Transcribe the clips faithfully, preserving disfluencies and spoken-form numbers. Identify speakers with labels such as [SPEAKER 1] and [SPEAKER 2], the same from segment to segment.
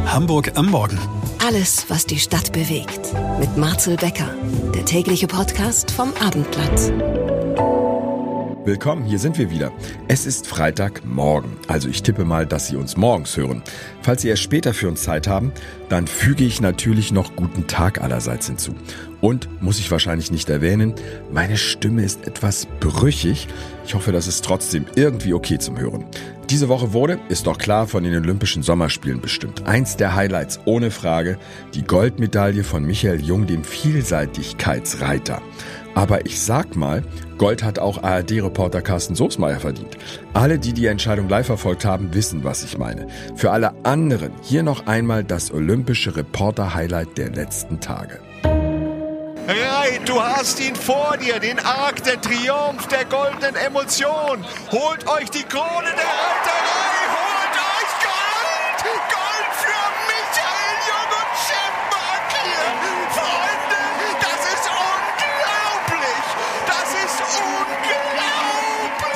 [SPEAKER 1] Hamburg am Morgen.
[SPEAKER 2] Alles, was die Stadt bewegt. Mit Marcel Becker, der tägliche Podcast vom Abendblatt.
[SPEAKER 3] Willkommen, hier sind wir wieder. Es ist Freitagmorgen, also ich tippe mal, dass Sie uns morgens hören. Falls Sie erst später für uns Zeit haben, dann füge ich natürlich noch guten Tag allerseits hinzu. Und, muss ich wahrscheinlich nicht erwähnen, meine Stimme ist etwas brüchig. Ich hoffe, das ist trotzdem irgendwie okay zum Hören. Diese Woche wurde, ist doch klar, von den Olympischen Sommerspielen bestimmt. Eins der Highlights, ohne Frage, die Goldmedaille von Michael Jung, dem Vielseitigkeitsreiter. Aber ich sag mal, Gold hat auch A R D-Reporter Carsten Soßmeier verdient. Alle, die die Entscheidung live verfolgt haben, wissen, was ich meine. Für alle anderen hier noch einmal das olympische Reporter-Highlight der letzten Tage.
[SPEAKER 4] Reit, du hast ihn vor dir, den Arc, der Triumph der goldenen Emotion. Holt euch die Krone der Reiterei, holt euch Gold! Gold für Michael Jung und Chef Mark hier. Freunde, das ist unglaublich! Das ist unglaublich!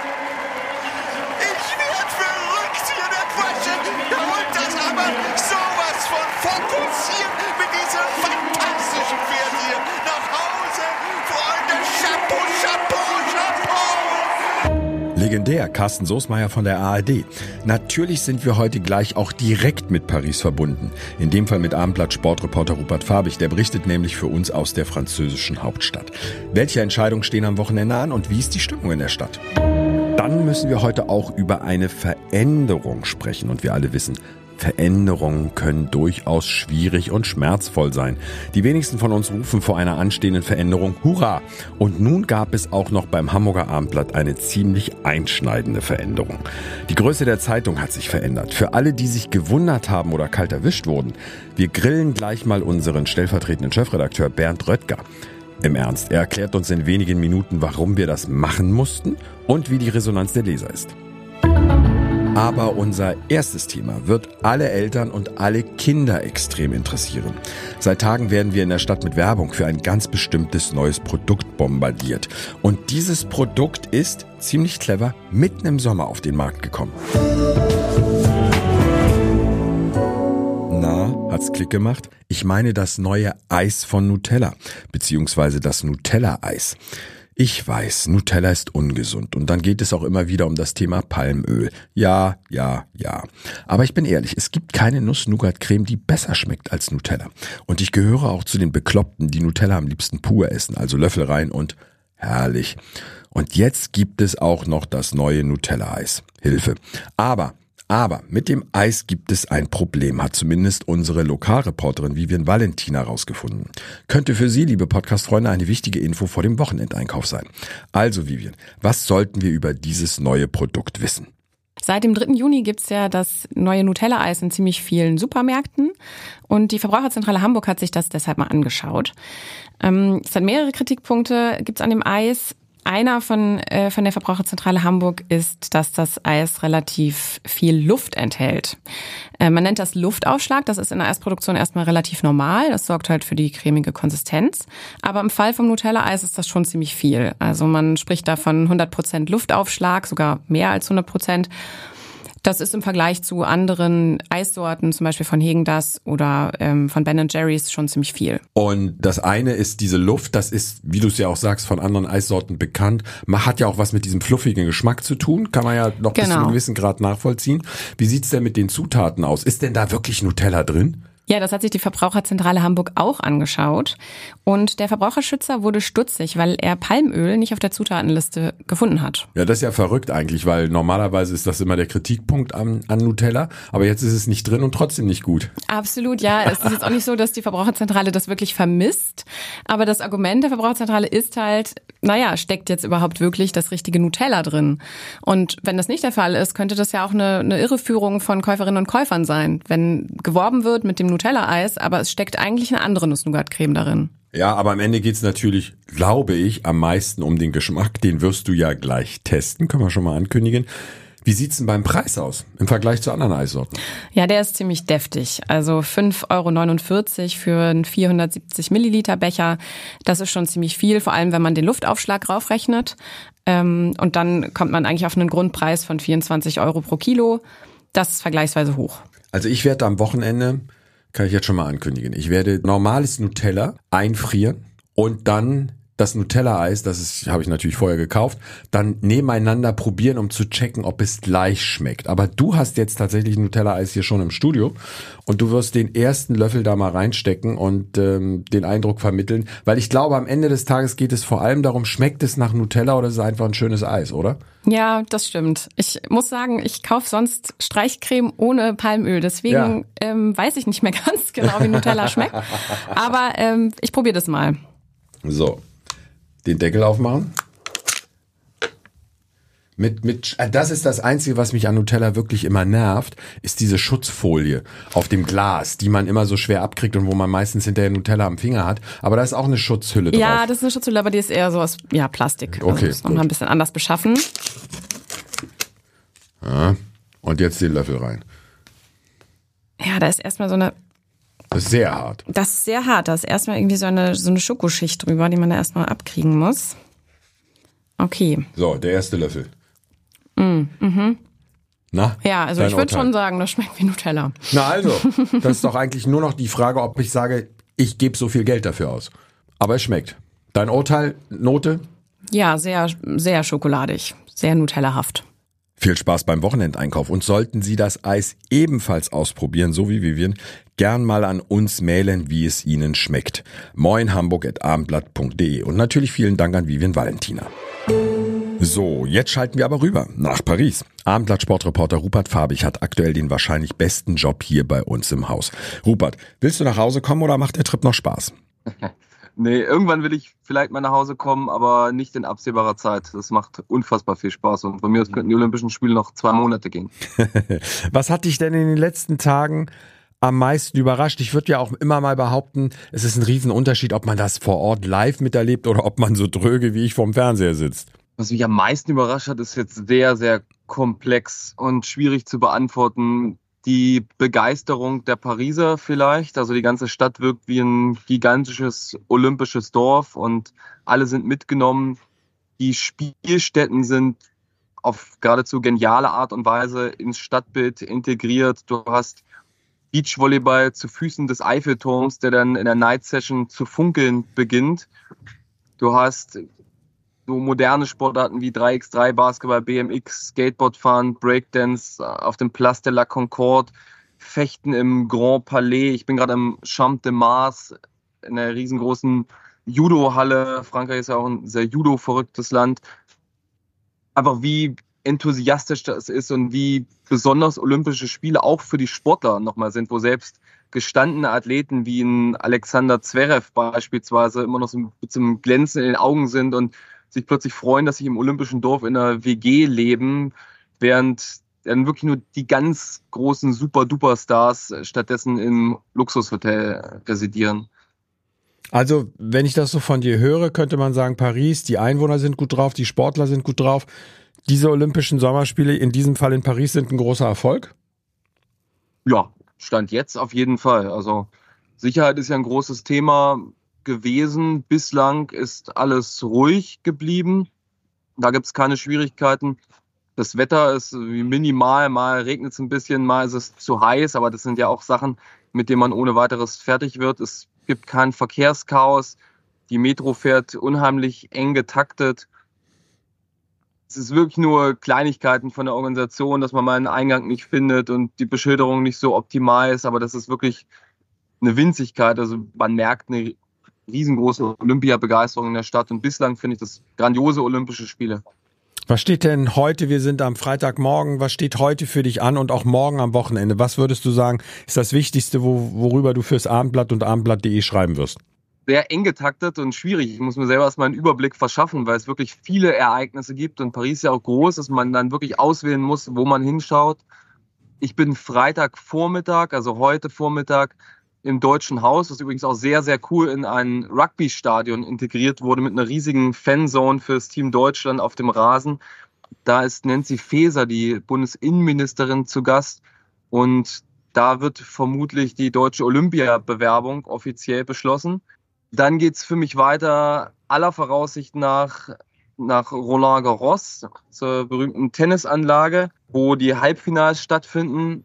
[SPEAKER 4] Ich werd verrückt hier, der Quatsche. Er holt das aber sowas von fokussiert mit diesem fantastischen Pferd hier. Nach Hause, Freunde, Chapeau, Chapeau, Chapeau!
[SPEAKER 3] Legendär, Carsten Soßmeier von der A R D. Natürlich sind wir heute gleich auch direkt mit Paris verbunden. In dem Fall mit Abendblatt-Sportreporter Rupert Farbig. Der berichtet nämlich für uns aus der französischen Hauptstadt. Welche Entscheidungen stehen am Wochenende an und wie ist die Stimmung in der Stadt? Dann müssen wir heute auch über eine Veränderung sprechen. Und wir alle wissen, Veränderungen können durchaus schwierig und schmerzvoll sein. Die wenigsten von uns rufen vor einer anstehenden Veränderung Hurra! Und nun gab es auch noch beim Hamburger Abendblatt eine ziemlich einschneidende Veränderung. Die Größe der Zeitung hat sich verändert. Für alle, die sich gewundert haben oder kalt erwischt wurden, wir grillen gleich mal unseren stellvertretenden Chefredakteur Bernd Röttger. Im Ernst, er erklärt uns in wenigen Minuten, warum wir das machen mussten und wie die Resonanz der Leser ist. Aber unser erstes Thema wird alle Eltern und alle Kinder extrem interessieren. Seit Tagen werden wir in der Stadt mit Werbung für ein ganz bestimmtes neues Produkt bombardiert. Und dieses Produkt ist, ziemlich clever, mitten im Sommer auf den Markt gekommen. Na, hat's Klick gemacht? Ich meine das neue Eis von Nutella, beziehungsweise das Nutella-Eis. Ich weiß, Nutella ist ungesund und dann geht es auch immer wieder um das Thema Palmöl. Ja, ja, ja. Aber ich bin ehrlich, es gibt keine Nuss-Nougat-Creme, die besser schmeckt als Nutella. Und ich gehöre auch zu den Bekloppten, die Nutella am liebsten pur essen, also Löffel rein und herrlich. Und jetzt gibt es auch noch das neue Nutella-Eis. Hilfe. Aber... Aber mit dem Eis gibt es ein Problem, hat zumindest unsere Lokalreporterin Vivian Valentin herausgefunden. Könnte für Sie, liebe Podcast-Freunde, eine wichtige Info vor dem Wochenendeinkauf sein. Also Vivian, was sollten wir über dieses neue Produkt wissen?
[SPEAKER 5] Seit dem dritten Juni gibt's ja das neue Nutella-Eis in ziemlich vielen Supermärkten und die Verbraucherzentrale Hamburg hat sich das deshalb mal angeschaut. Ähm, es hat mehrere Kritikpunkte, gibt's an dem Eis. Einer von, äh, von der Verbraucherzentrale Hamburg ist, dass das Eis relativ viel Luft enthält. Äh, man nennt das Luftaufschlag. Das ist in der Eisproduktion erstmal relativ normal. Das sorgt halt für die cremige Konsistenz. Aber im Fall vom Nutella-Eis ist das schon ziemlich viel. Also man spricht da von hundert Prozent Luftaufschlag, sogar mehr als hundert Prozent. Das ist im Vergleich zu anderen Eissorten, zum Beispiel von Häagen-Dazs oder ähm, von Ben and Jerry's, schon ziemlich viel.
[SPEAKER 3] Und das eine ist diese Luft, das ist, wie du es ja auch sagst, von anderen Eissorten bekannt. Man hat ja auch was mit diesem fluffigen Geschmack zu tun, kann man ja noch bis zu einem gewissen Grad nachvollziehen. Wie sieht's denn mit den Zutaten aus? Ist denn da wirklich Nutella drin?
[SPEAKER 5] Ja, das hat sich die Verbraucherzentrale Hamburg auch angeschaut. Und der Verbraucherschützer wurde stutzig, weil er Palmöl nicht auf der Zutatenliste gefunden hat.
[SPEAKER 3] Ja, das ist ja verrückt eigentlich, weil normalerweise ist das immer der Kritikpunkt an, an Nutella. Aber jetzt ist es nicht drin und trotzdem nicht gut.
[SPEAKER 5] Absolut, ja. Es ist jetzt auch nicht so, dass die Verbraucherzentrale das wirklich vermisst. Aber das Argument der Verbraucherzentrale ist halt, naja, steckt jetzt überhaupt wirklich das richtige Nutella drin? Und wenn das nicht der Fall ist, könnte das ja auch eine, eine Irreführung von Käuferinnen und Käufern sein. Wenn geworben wird mit dem Nutella-Eis, aber es steckt eigentlich eine andere Nuss-Nougat-Creme darin.
[SPEAKER 3] Ja, aber am Ende geht's natürlich, glaube ich, am meisten um den Geschmack. Den wirst du ja gleich testen, können wir schon mal ankündigen. Wie sieht's denn beim Preis aus im Vergleich zu anderen Eissorten?
[SPEAKER 5] Ja, der ist ziemlich deftig. Also fünf Euro neunundvierzig für einen vierhundertsiebzig Milliliter Becher. Das ist schon ziemlich viel, vor allem wenn man den Luftaufschlag raufrechnet. Und dann kommt man eigentlich auf einen Grundpreis von vierundzwanzig Euro pro Kilo. Das ist vergleichsweise hoch.
[SPEAKER 3] Also ich werde am Wochenende, kann ich jetzt schon mal ankündigen, ich werde normales Nutella einfrieren und dann das Nutella-Eis, das ist, habe ich natürlich vorher gekauft, dann nebeneinander probieren, um zu checken, ob es gleich schmeckt. Aber du hast jetzt tatsächlich Nutella-Eis hier schon im Studio und du wirst den ersten Löffel da mal reinstecken und ähm, den Eindruck vermitteln, weil ich glaube, am Ende des Tages geht es vor allem darum, schmeckt es nach Nutella oder ist es einfach ein schönes Eis, oder?
[SPEAKER 5] Ja, das stimmt. Ich muss sagen, ich kaufe sonst Streichcreme ohne Palmöl. Deswegen ja. ähm, weiß ich nicht mehr ganz genau, wie Nutella schmeckt. Aber ähm, ich probiere das mal.
[SPEAKER 3] So. Den Deckel aufmachen. Mit, mit, das ist das Einzige, was mich an Nutella wirklich immer nervt, ist diese Schutzfolie auf dem Glas, die man immer so schwer abkriegt und wo man meistens hinterher Nutella am Finger hat. Aber da ist auch eine Schutzhülle drauf.
[SPEAKER 5] Ja, das ist eine Schutzhülle, aber die ist eher so aus ja, Plastik.
[SPEAKER 3] Okay,
[SPEAKER 5] also ist nochmal ein bisschen anders beschaffen.
[SPEAKER 3] Ja, und jetzt den Löffel rein.
[SPEAKER 5] Ja, da ist erstmal so eine...
[SPEAKER 3] Das ist sehr hart.
[SPEAKER 5] Das ist sehr hart. Da ist erstmal irgendwie so eine, so eine Schokoschicht drüber, die man da erstmal abkriegen muss. Okay.
[SPEAKER 3] So, der erste Löffel.
[SPEAKER 5] Mm, mhm.
[SPEAKER 3] Na?
[SPEAKER 5] Ja, also ich würde schon sagen, das schmeckt wie Nutella.
[SPEAKER 3] Na also, das ist doch eigentlich nur noch die Frage, ob ich sage, ich gebe so viel Geld dafür aus. Aber es schmeckt. Dein Urteil, Note?
[SPEAKER 5] Ja, sehr, sehr schokoladig. Sehr Nutellahaft.
[SPEAKER 3] Viel Spaß beim Wochenendeinkauf und sollten Sie das Eis ebenfalls ausprobieren, so wie Vivian, gern mal an uns mailen, wie es Ihnen schmeckt. moin hamburg at abendblatt punkt de und natürlich vielen Dank an Vivian Valentina. So, jetzt schalten wir aber rüber nach Paris. Abendblatt-Sportreporter Rupert Fabich hat aktuell den wahrscheinlich besten Job hier bei uns im Haus. Rupert, willst du nach Hause kommen oder macht der Trip noch Spaß?
[SPEAKER 1] Nee, irgendwann will ich vielleicht mal nach Hause kommen, aber nicht in absehbarer Zeit. Das macht unfassbar viel Spaß und bei mir aus könnten die Olympischen Spiele noch zwei Monate gehen.
[SPEAKER 3] Was hat dich denn in den letzten Tagen am meisten überrascht? Ich würde ja auch immer mal behaupten, es ist ein Riesenunterschied, ob man das vor Ort live miterlebt oder ob man so dröge wie ich vorm Fernseher sitzt.
[SPEAKER 1] Was mich am meisten überrascht hat, ist jetzt sehr, sehr komplex und schwierig zu beantworten. Die Begeisterung der Pariser vielleicht, also die ganze Stadt wirkt wie ein gigantisches olympisches Dorf und alle sind mitgenommen. Die Spielstätten sind auf geradezu geniale Art und Weise ins Stadtbild integriert. Du hast Beachvolleyball zu Füßen des Eiffelturms, der dann in der Night Session zu funkeln beginnt. Du hast so moderne Sportarten wie drei gegen drei Basketball, B M X, Skateboardfahren, Breakdance auf dem Place de la Concorde, Fechten im Grand Palais. Ich bin gerade im Champ de Mars in einer riesengroßen Judo-Halle. Frankreich ist ja auch ein sehr judo-verrücktes Land. Einfach wie enthusiastisch das ist und wie besonders Olympische Spiele auch für die Sportler nochmal sind, wo selbst gestandene Athleten wie ein Alexander Zverev beispielsweise immer noch so mit so einem Glänzen in den Augen sind und sich plötzlich freuen, dass sie im olympischen Dorf in einer W G leben, während dann wirklich nur die ganz großen Super-Duper-Stars stattdessen im Luxushotel residieren.
[SPEAKER 3] Also, wenn ich das so von dir höre, könnte man sagen, Paris, die Einwohner sind gut drauf, die Sportler sind gut drauf. Diese Olympischen Sommerspiele, in diesem Fall in Paris, sind ein großer Erfolg?
[SPEAKER 1] Ja, Stand jetzt auf jeden Fall. Also Sicherheit ist ja ein großes Thema gewesen. Bislang ist alles ruhig geblieben. Da gibt es keine Schwierigkeiten. Das Wetter ist minimal, mal regnet es ein bisschen, mal ist es zu heiß, aber das sind ja auch Sachen, mit denen man ohne weiteres fertig wird. Es gibt kein Verkehrschaos. Die Metro fährt unheimlich eng getaktet. Es ist wirklich nur Kleinigkeiten von der Organisation, dass man mal einen Eingang nicht findet und die Beschilderung nicht so optimal ist, aber das ist wirklich eine Winzigkeit. Also man merkt eine riesengroße Olympia-Begeisterung in der Stadt und bislang finde ich das grandiose Olympische Spiele.
[SPEAKER 3] Was steht denn heute, wir sind am Freitagmorgen, was steht heute für dich an und auch morgen am Wochenende? Was würdest du sagen, ist das Wichtigste, wo, worüber du fürs Abendblatt und abendblatt punkt de schreiben wirst?
[SPEAKER 1] Sehr eng getaktet und schwierig. Ich muss mir selber erstmal einen Überblick verschaffen, weil es wirklich viele Ereignisse gibt und Paris ist ja auch groß, dass man dann wirklich auswählen muss, wo man hinschaut. Ich bin Freitagvormittag, also heute Vormittag, im Deutschen Haus, was übrigens auch sehr, sehr cool in ein Rugby-Stadion integriert wurde mit einer riesigen Fanzone fürs Team Deutschland auf dem Rasen. Da ist Nancy Faeser, die Bundesinnenministerin, zu Gast und da wird vermutlich die deutsche Olympia-Bewerbung offiziell beschlossen. Dann geht's für mich weiter, aller Voraussicht nach, nach Roland Garros, zur berühmten Tennisanlage, wo die Halbfinals stattfinden.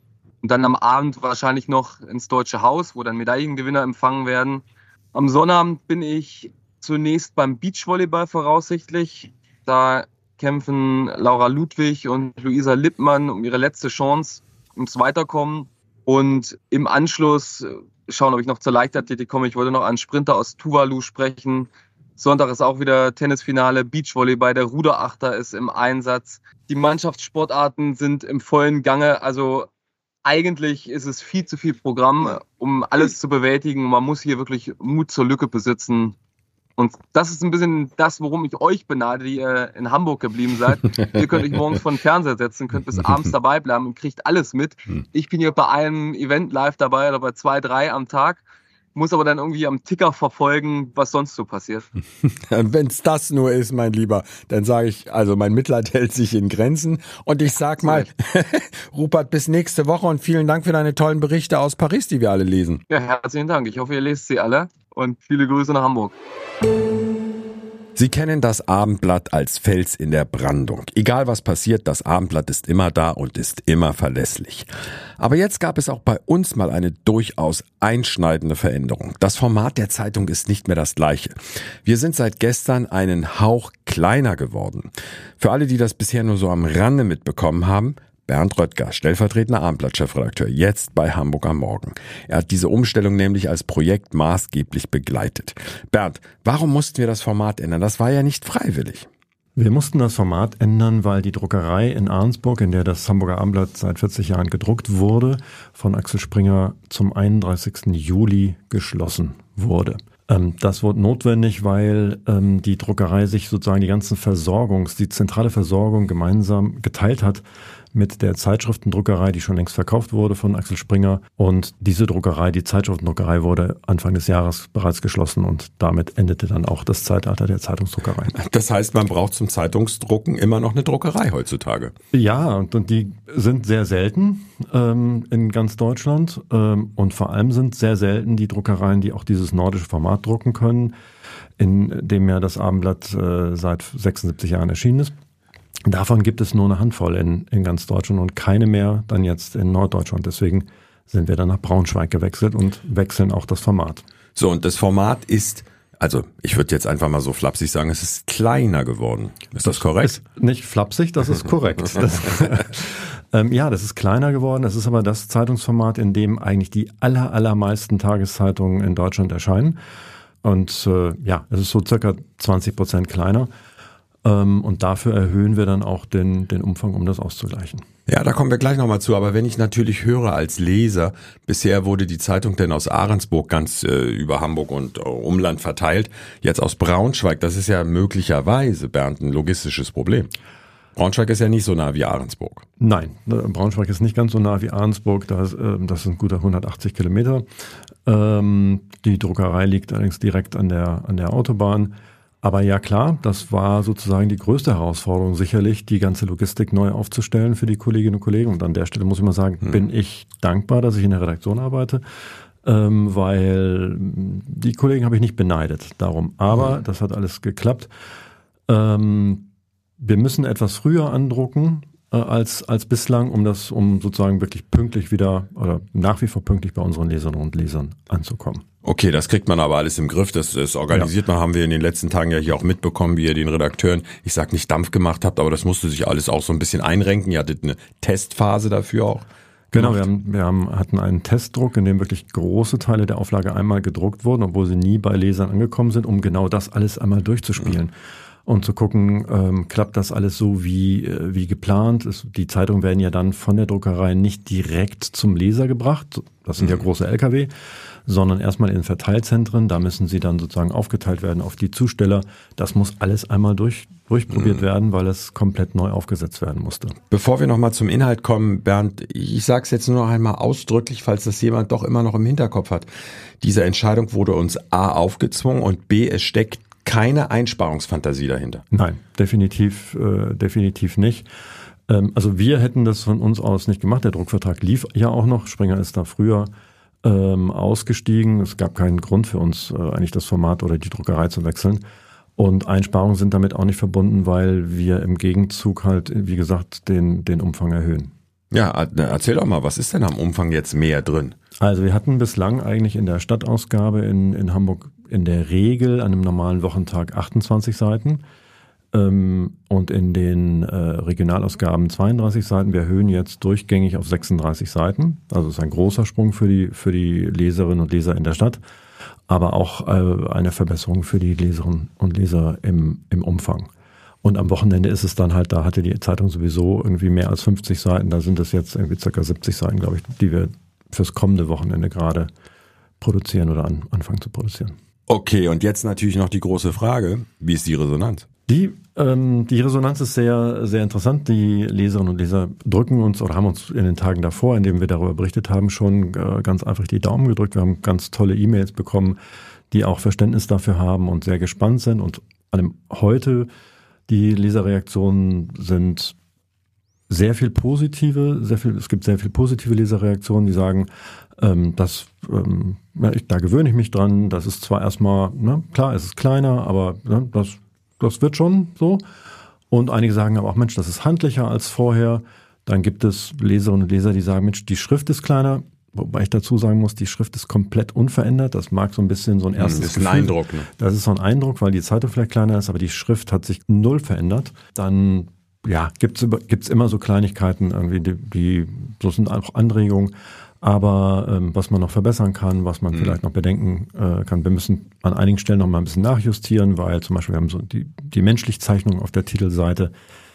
[SPEAKER 1] Und dann am Abend wahrscheinlich noch ins Deutsche Haus, wo dann Medaillengewinner empfangen werden. Am Sonnabend bin ich zunächst beim Beachvolleyball voraussichtlich. Da kämpfen Laura Ludwig und Luisa Lippmann um ihre letzte Chance ums Weiterkommen. Und im Anschluss schauen, ob ich noch zur Leichtathletik komme. Ich wollte noch einen Sprinter aus Tuvalu sprechen. Sonntag ist auch wieder Tennisfinale, Beachvolleyball, der Ruderachter ist im Einsatz. Die Mannschaftssportarten sind im vollen Gange. Also eigentlich ist es viel zu viel Programm, um alles zu bewältigen. Man muss hier wirklich Mut zur Lücke besitzen. Und das ist ein bisschen das, worum ich euch beneide, die ihr in Hamburg geblieben seid. Ihr könnt euch morgens vor den Fernseher setzen, könnt bis abends dabei bleiben und kriegt alles mit. Ich bin hier bei einem Event live dabei oder bei zwei, drei am Tag, muss aber dann irgendwie am Ticker verfolgen, was sonst so passiert.
[SPEAKER 3] Wenn es das nur ist, mein Lieber, dann sage ich, also mein Mitleid hält sich in Grenzen. Und ich sag mal, Rupert, bis nächste Woche und vielen Dank für deine tollen Berichte aus Paris, die wir alle lesen.
[SPEAKER 1] Ja, herzlichen Dank. Ich hoffe, ihr lest sie alle und viele Grüße nach Hamburg.
[SPEAKER 3] Sie kennen das Abendblatt als Fels in der Brandung. Egal was passiert, das Abendblatt ist immer da und ist immer verlässlich. Aber jetzt gab es auch bei uns mal eine durchaus einschneidende Veränderung. Das Format der Zeitung ist nicht mehr das gleiche. Wir sind seit gestern einen Hauch kleiner geworden. Für alle, die das bisher nur so am Rande mitbekommen haben, Bernd Röttger, stellvertretender Abendblatt-Chefredakteur, jetzt bei Hamburg am Morgen. Er hat diese Umstellung nämlich als Projekt maßgeblich begleitet. Bernd, warum mussten wir das Format ändern? Das war ja nicht freiwillig.
[SPEAKER 6] Wir mussten das Format ändern, weil die Druckerei in Arnsburg, in der das Hamburger Abendblatt seit vierzig Jahren gedruckt wurde, von Axel Springer zum einunddreißigsten Juli geschlossen wurde. Das wurde notwendig, weil ähm, die Druckerei sich sozusagen die ganzen Versorgungs-, die zentrale Versorgung gemeinsam geteilt hat mit der Zeitschriftendruckerei, die schon längst verkauft wurde von Axel Springer. Und diese Druckerei, die Zeitschriftendruckerei, wurde Anfang des Jahres bereits geschlossen und damit endete dann auch das Zeitalter der Zeitungsdruckerei.
[SPEAKER 3] Das heißt, man braucht zum Zeitungsdrucken immer noch eine Druckerei heutzutage.
[SPEAKER 6] Ja, und, und die sind sehr selten ähm, in ganz Deutschland ähm, und vor allem sind sehr selten die Druckereien, die auch dieses nordische Format drucken können, in dem ja das Abendblatt äh, seit sechsundsiebzig Jahren erschienen ist. Davon gibt es nur eine Handvoll in, in ganz Deutschland und keine mehr dann jetzt in Norddeutschland. Deswegen sind wir dann nach Braunschweig gewechselt und wechseln auch das Format.
[SPEAKER 3] So, und das Format ist, also ich würde jetzt einfach mal so flapsig sagen, es ist kleiner geworden. Ist das korrekt?
[SPEAKER 6] Ist nicht flapsig, das ist korrekt. Das, ähm, ja, das ist kleiner geworden. Das ist aber das Zeitungsformat, in dem eigentlich die aller, allermeisten Tageszeitungen in Deutschland erscheinen. Und äh, ja, es ist so circa zwanzig Prozent kleiner. Und dafür erhöhen wir dann auch den, den Umfang, um das auszugleichen.
[SPEAKER 3] Ja, da kommen wir gleich nochmal zu. Aber wenn ich natürlich höre als Leser, bisher wurde die Zeitung denn aus Ahrensburg ganz äh, über Hamburg und äh, Umland verteilt, jetzt aus Braunschweig, das ist ja möglicherweise, Bernd, ein logistisches Problem. Braunschweig ist ja nicht so nah wie Ahrensburg.
[SPEAKER 6] Nein, Braunschweig ist nicht ganz so nah wie Ahrensburg, das, äh, das sind gute hundertachtzig Kilometer. Ähm, die Druckerei liegt allerdings direkt an der, an der Autobahn. Aber ja klar, das war sozusagen die größte Herausforderung, sicherlich die ganze Logistik neu aufzustellen für die Kolleginnen und Kollegen. Und an der Stelle muss ich mal sagen, hm. bin ich dankbar, dass ich in der Redaktion arbeite, ähm, weil die Kollegen habe ich nicht beneidet darum. Aber hm. das hat alles geklappt. Ähm, wir müssen etwas früher andrucken äh, als als bislang, um das, um sozusagen wirklich pünktlich wieder oder nach wie vor pünktlich bei unseren Leserinnen und Lesern anzukommen.
[SPEAKER 3] Okay, das kriegt man aber alles im Griff, das, das organisiert ja. man, haben wir in den letzten Tagen ja hier auch mitbekommen, wie ihr den Redakteuren, ich sag nicht Dampf gemacht habt, aber das musste sich alles auch so ein bisschen einrenken, ihr hattet eine Testphase dafür auch.
[SPEAKER 6] Genau, wir, haben, wir haben, hatten einen Testdruck, in dem wirklich große Teile der Auflage einmal gedruckt wurden, obwohl sie nie bei Lesern angekommen sind, um genau das alles einmal durchzuspielen. Mhm. Und zu gucken, ähm, klappt das alles so wie äh, wie geplant. Es, die Zeitungen werden ja dann von der Druckerei nicht direkt zum Leser gebracht, das sind mhm. ja große L K W, sondern erstmal in Verteilzentren. Da müssen sie dann sozusagen aufgeteilt werden auf die Zusteller. Das muss alles einmal durch, durchprobiert mhm. werden, weil es komplett neu aufgesetzt werden musste.
[SPEAKER 3] Bevor wir nochmal zum Inhalt kommen, Bernd, ich sage es jetzt nur noch einmal ausdrücklich, falls das jemand doch immer noch im Hinterkopf hat. Diese Entscheidung wurde uns A aufgezwungen und B, es steckt keine Einsparungsfantasie dahinter.
[SPEAKER 6] Nein, definitiv, äh, definitiv nicht. Ähm, also wir hätten das von uns aus nicht gemacht. Der Druckvertrag lief ja auch noch. Springer ist da früher ähm, ausgestiegen. Es gab keinen Grund für uns, äh, eigentlich das Format oder die Druckerei zu wechseln. Und Einsparungen sind damit auch nicht verbunden, weil wir im Gegenzug halt, wie gesagt, den, den Umfang erhöhen.
[SPEAKER 3] Ja, erzähl doch mal, was ist denn am Umfang jetzt mehr drin?
[SPEAKER 6] Also wir hatten bislang eigentlich in der Stadtausgabe in, in Hamburg in der Regel an einem normalen Wochentag achtundzwanzig Seiten ähm, und in den äh, Regionalausgaben zweiunddreißig Seiten. Wir erhöhen jetzt durchgängig auf sechsunddreißig Seiten. Also es ist ein großer Sprung für die, für die Leserinnen und Leser in der Stadt, aber auch äh, eine Verbesserung für die Leserinnen und Leser im, im Umfang. Und am Wochenende ist es dann halt, da hatte die Zeitung sowieso irgendwie mehr als fünfzig Seiten. Da sind es jetzt irgendwie circa siebzig Seiten, glaube ich, die wir fürs kommende Wochenende gerade produzieren oder an, anfangen zu produzieren.
[SPEAKER 3] Okay, und jetzt natürlich noch die große Frage, wie ist die Resonanz?
[SPEAKER 6] Die, ähm, die Resonanz ist sehr, sehr interessant. Die Leserinnen und Leser drücken uns oder haben uns in den Tagen davor, in denen wir darüber berichtet haben, schon äh, ganz einfach die Daumen gedrückt. Wir haben ganz tolle E-Mails bekommen, die auch Verständnis dafür haben und sehr gespannt sind. Und an dem heute die Leserreaktionen sind sehr viel positive, sehr viel, es gibt sehr viel positive Leserreaktionen, die sagen, ähm, das, ähm, ja, ich, da gewöhne ich mich dran, das ist zwar erstmal, ne, klar, es ist kleiner, aber ne, das, das wird schon so. Und einige sagen aber auch, Mensch, das ist handlicher als vorher. Dann gibt es Leserinnen und Leser, die sagen, Mensch, die Schrift ist kleiner, wobei ich dazu sagen muss, die Schrift ist komplett unverändert. Das mag so ein bisschen so ein erstes
[SPEAKER 3] das ist ein Eindruck. Ne?
[SPEAKER 6] Das ist so ein Eindruck, weil die Zeitung vielleicht kleiner ist, aber die Schrift hat sich null verändert. Dann ja, gibt's gibt's immer so Kleinigkeiten irgendwie, die, die so sind auch Anregungen. Aber ähm, was man noch verbessern kann, was man mhm. vielleicht noch bedenken äh, kann, wir müssen an einigen Stellen noch mal ein bisschen nachjustieren, weil zum Beispiel wir haben so die die Menschlichzeichnung auf der Titelseite.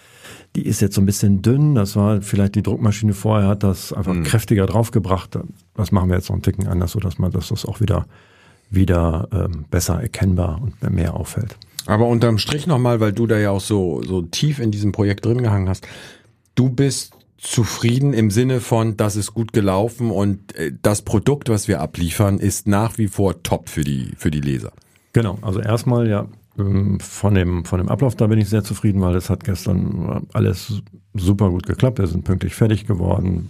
[SPEAKER 6] Die ist jetzt so ein bisschen dünn, das war vielleicht die Druckmaschine vorher, hat das einfach mhm. kräftiger draufgebracht. Das machen wir jetzt noch einen Ticken anders, sodass man, dass das auch wieder, wieder ähm, besser erkennbar und mehr auffällt.
[SPEAKER 3] Aber unterm Strich nochmal, weil du da ja auch so, so tief in diesem Projekt drin gehangen hast, du bist zufrieden im Sinne von, das ist gut gelaufen und das Produkt, was wir abliefern, ist nach wie vor top für die, für die Leser.
[SPEAKER 6] Genau, also erstmal ja, Von dem, von dem Ablauf, da bin ich sehr zufrieden, weil es hat gestern alles super gut geklappt. Wir sind pünktlich fertig geworden.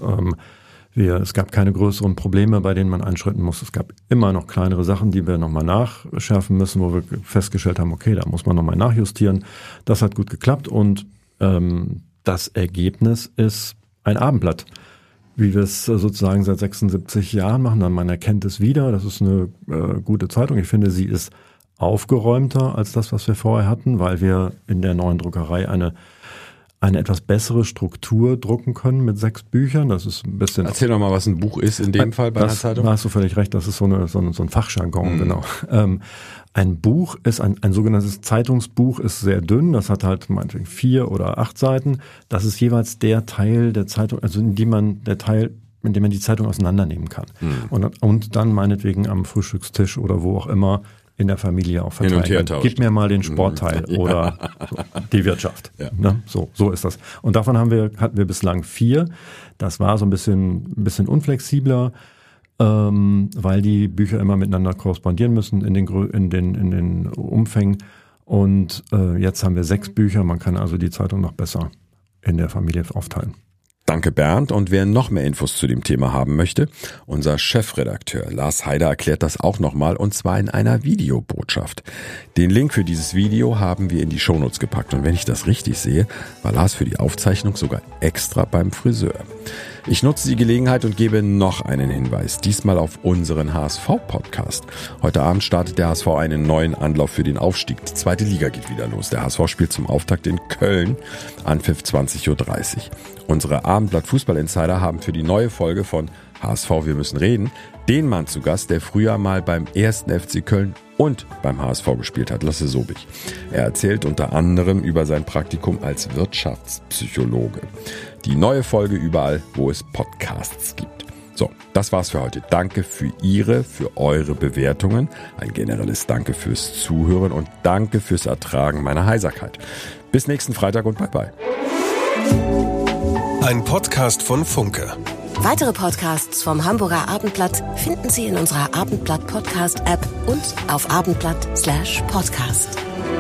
[SPEAKER 6] Wir, es gab keine größeren Probleme, bei denen man einschreiten muss. Es gab immer noch kleinere Sachen, die wir nochmal nachschärfen müssen, wo wir festgestellt haben, okay, da muss man nochmal nachjustieren. Das hat gut geklappt und ähm, das Ergebnis ist ein Abendblatt, wie wir es sozusagen seit sechsundsiebzig Jahren machen. Man erkennt es wieder. Das ist eine äh, gute Zeitung. Ich finde, sie ist aufgeräumter als das, was wir vorher hatten, weil wir in der neuen Druckerei eine eine etwas bessere Struktur drucken können mit sechs Büchern. Das ist ein bisschen.
[SPEAKER 3] Erzähl doch mal, was ein Buch ist in dem Fall bei
[SPEAKER 6] das,
[SPEAKER 3] einer Zeitung.
[SPEAKER 6] Da hast du völlig recht. Das ist so eine so ein, so ein Fachjargon, mhm. genau. Ähm, ein Buch ist ein ein sogenanntes Zeitungsbuch, ist sehr dünn. Das hat halt meinetwegen vier oder acht Seiten. Das ist jeweils der Teil der Zeitung, also in dem man der Teil in dem man die Zeitung auseinandernehmen kann. Mhm. Und, und dann meinetwegen am Frühstückstisch oder wo auch immer in der Familie auch verteilen.
[SPEAKER 3] Hin und her tauschen.
[SPEAKER 6] Gib mir mal den Sportteil ja. oder so, die Wirtschaft. Ja. Ne? So, so ist das. Und davon haben wir, hatten wir bislang vier. Das war so ein bisschen, ein bisschen unflexibler, ähm, weil die Bücher immer miteinander korrespondieren müssen in den, in den, in den Umfängen. Und äh, jetzt haben wir sechs Bücher. Man kann also die Zeitung noch besser in der Familie aufteilen.
[SPEAKER 3] Danke Bernd, und wer noch mehr Infos zu dem Thema haben möchte, unser Chefredakteur Lars Heider erklärt das auch nochmal, und zwar in einer Videobotschaft. Den Link für dieses Video haben wir in die Shownotes gepackt, und wenn ich das richtig sehe, war Lars für die Aufzeichnung sogar extra beim Friseur. Ich nutze die Gelegenheit und gebe noch einen Hinweis, diesmal auf unseren H S V-Podcast. Heute Abend startet der H S V einen neuen Anlauf für den Aufstieg. Die zweite Liga geht wieder los. Der H S V spielt zum Auftakt in Köln, Anpfiff zwanzig Uhr dreißig. Unsere Abendblatt-Fußball-Insider haben für die neue Folge von H S V Wir müssen reden den Mann zu Gast, der früher mal beim ersten F C Köln und beim H S V gespielt hat, Lasse Sobich. Er erzählt unter anderem über sein Praktikum als Wirtschaftspsychologe. Die neue Folge überall, wo es Podcasts gibt. So, das war's für heute. Danke für Ihre, für eure Bewertungen. Ein generelles Danke fürs Zuhören und danke fürs Ertragen meiner Heiserkeit. Bis nächsten Freitag und bye bye.
[SPEAKER 7] Ein Podcast von Funke.
[SPEAKER 2] Weitere Podcasts vom Hamburger Abendblatt finden Sie in unserer Abendblatt Podcast App und auf abendblatt slash podcast.